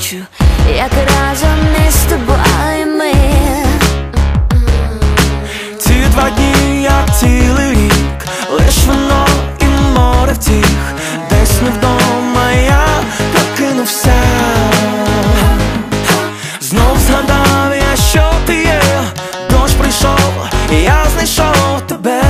хочу, як разом із тобою ми. Ці 2 дні, як цілий рік, лиш воно і море втіх. Десь не вдома я прокинувся. Знов згадав я, що ти є. Дощ прийшов, і я знайшов тебе.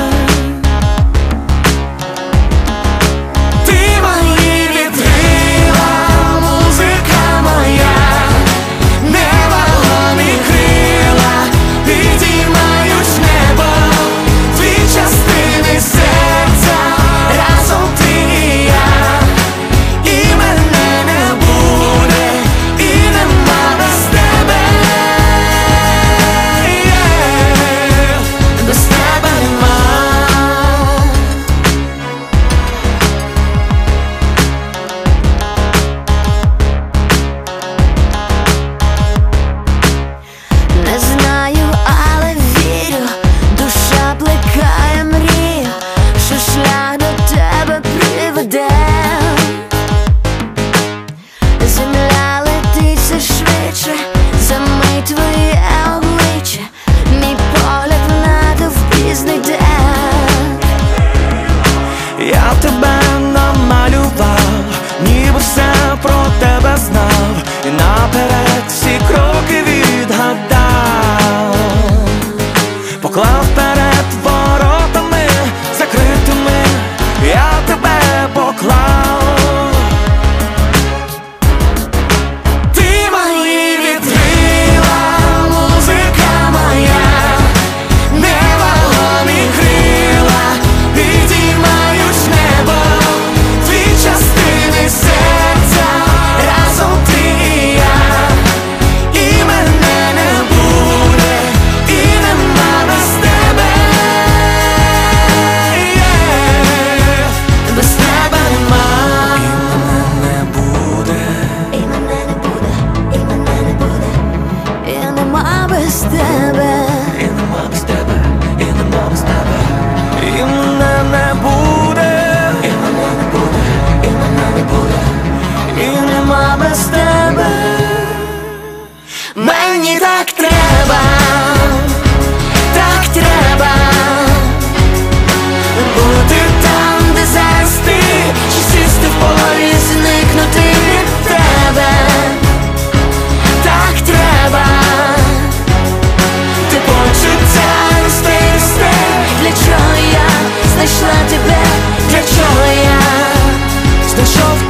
Земля летить все швидше, замить твоє обличчя, мій погляд натовп впізнайде. Я тебе намалював, ніби все про тебе знав, і наперед всі кроки відгадав. Поклав перед воротами закритими, я тебе поклав. Мені так треба, бути там, де зараз ти, чи сісти в полі, зникнути від тебе. Так треба, ти почуття росте, для чого я знайшла тебе, для чого я знайшов